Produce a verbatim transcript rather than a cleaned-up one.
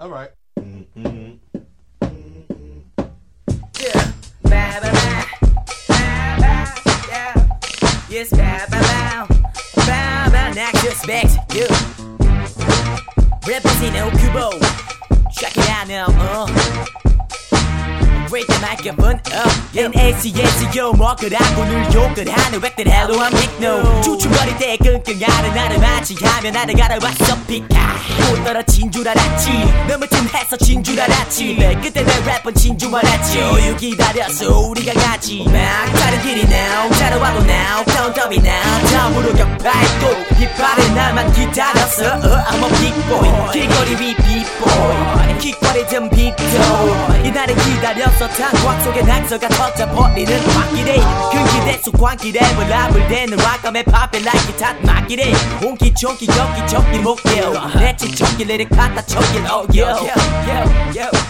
Alright. Yeah. Ba ba ba. Ba ba. Yeah. Yes, ba ba ba. Ba ba. Now just back to you. Representing Kubo. Check it out now, uh. Break the microphone up. 엔 에스 에스 요 먹으라고 늘 욕을 하는 웩들 hello I'm Big No. 주춤거릴 때 끙끙하는 나를 마치하면 나를 갈아왔어 피카. 못 떨어진 줄 알았지. 너무 튼해서 진 줄 알았지. 내 그때 내 랩은 진줄 알았지. 여유 기다렸어 우리가 같이 막 다른 길이 now 자라와도 now 카운터비 now 다음으로 격발도 힙합에 나만 기다렸어. uh, I'm a big boy. 길거리 위 big boy. 킥거리든 빅도 이날을 기다렸어. 탄광 속에 낙서가 터져버리는 막기대 근기대 쑥광기 랩을 랍을 대는 락감에 팝에 like 탓 막기대 온기 총기 격기 적기 목표 내 지적기 리릭 갖다 적기 oh yo yo yo